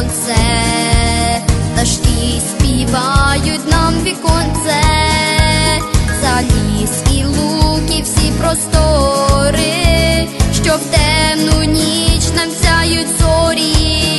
сонце, пташки співають нам віконце, за ліс і луки всі простори, що в темну ніч нам сяють зорі.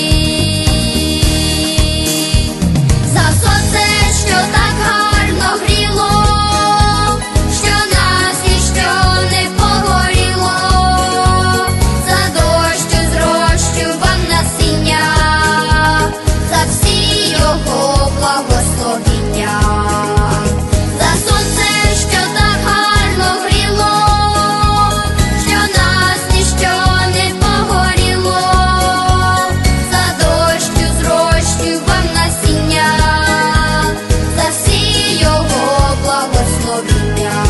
За сонце, що так гарно гріло, що нас ніщо не погоріло, за дощу зрощував насіння, за всі його благословіння. За сонце, що так гарно гріло, що нас ніщо не погоріло, за дощу зрощував насіння, за всі його благословіння.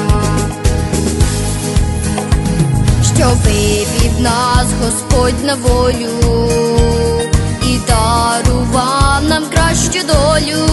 Що вивів нас Господь на волю і дарував нам кращу долю.